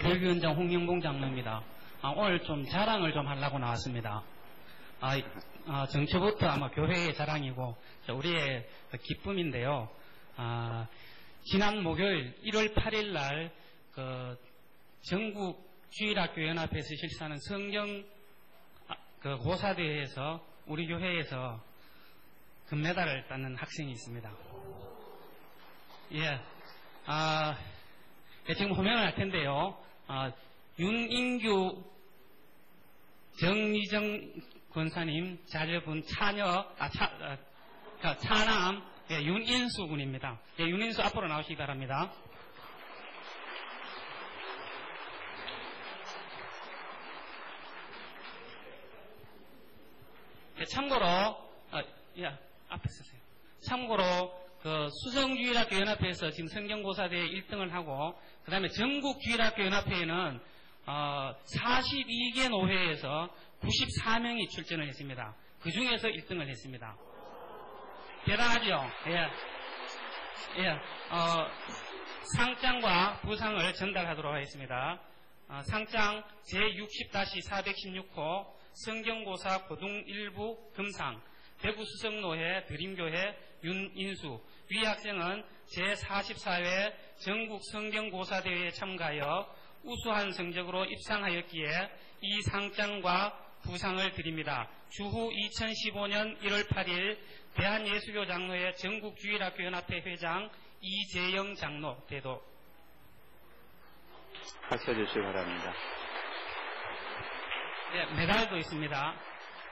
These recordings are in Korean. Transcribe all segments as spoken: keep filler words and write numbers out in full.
대교원장 홍영봉 장로입니다. 아, 오늘 좀 자랑을 좀 하려고 나왔습니다. 아, 아, 정초부터 아마 교회의 자랑이고 우리의 기쁨인데요. 아, 지난 목요일 일월 팔일 날 그 전국 주일학교 연합회에서 실시하는 성경 그 고사대회에서 우리 교회에서 금메달을 따는 학생이 있습니다. 예, 아, 예, 지금 호명을 할 텐데요. 아, 윤인규 정미정 권사님 자녀분 차녀 아, 차, 아, 차남 예, 윤인수 군입니다. 예, 윤인수 앞으로 나오시기 바랍니다. 예, 참고로 아, 예, 앞에 서세요. 참고로 그 수성주일학교 연합회에서 지금 성경고사대회 일 등을 하고 그 다음에 전국주일학교 연합회에는 어, 사십이 개 노회에서 구십사 명이 출전을 했습니다. 그 중에서 일 등을 했습니다. 대단하죠? 예. 예. 어, 상장과 부상을 전달하도록 하겠습니다. 어, 상장 제육십 사백십육 호 성경고사 고등 일부 금상 대구 수성노회 드림교회 윤인수 위 학생은 제사십사 회 전국 성경고사대회에 참가하여 우수한 성적으로 입상하였기에 이 상장과 부상을 드립니다. 주후 이천십오 년 일월 팔일 대한예수교 장로회 전국주일학교연합회 회장 이재영 장로 대도. 박수 주시기 바랍니다. 네, 메달도 있습니다.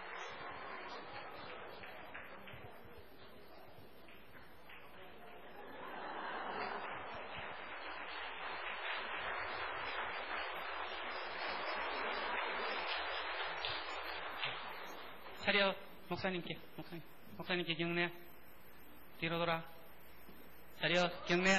차려 목사님께 목사님 목사님께 경례 뒤로 돌아 차려 경례.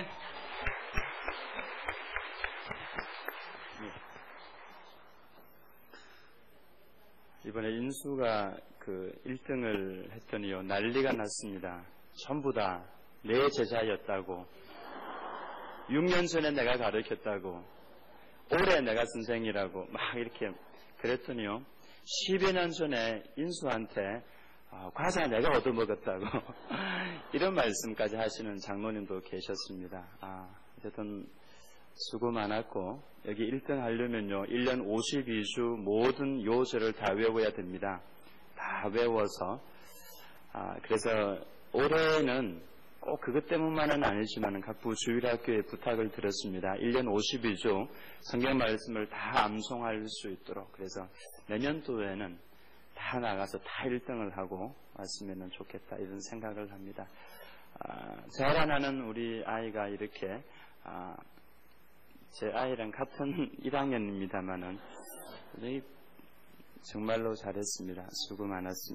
이번에 인수가 그 일 등을 했더니요 난리가 났습니다. 전부 다 내 제자였다고, 육 년 전에 내가 가르쳤다고, 올해 내가 선생이라고 막 이렇게 그랬더니요 십여 년 전에 인수한테 어, 과자 내가 얻어먹었다고 이런 말씀까지 하시는 장로님도 계셨습니다. 아, 어쨌든 수고 많았고, 여기 일 등 하려면요 일 년 오십이 주 모든 요절을 다 외워야 됩니다. 다 외워서 아, 그래서 올해는 꼭 그것 때문만은 아니지만 각 부주일학교에 부탁을 드렸습니다. 일 년 오십이 주 성경 말씀을 다 암송할 수 있도록. 그래서 내년도에는 다 나가서 다 일 등을 하고 왔으면 좋겠다 이런 생각을 합니다. 아, 자라나는 우리 아이가 이렇게 아, 제 아이랑 같은 일 학년입니다만은 정말로 잘했습니다. 수고 많았습니다.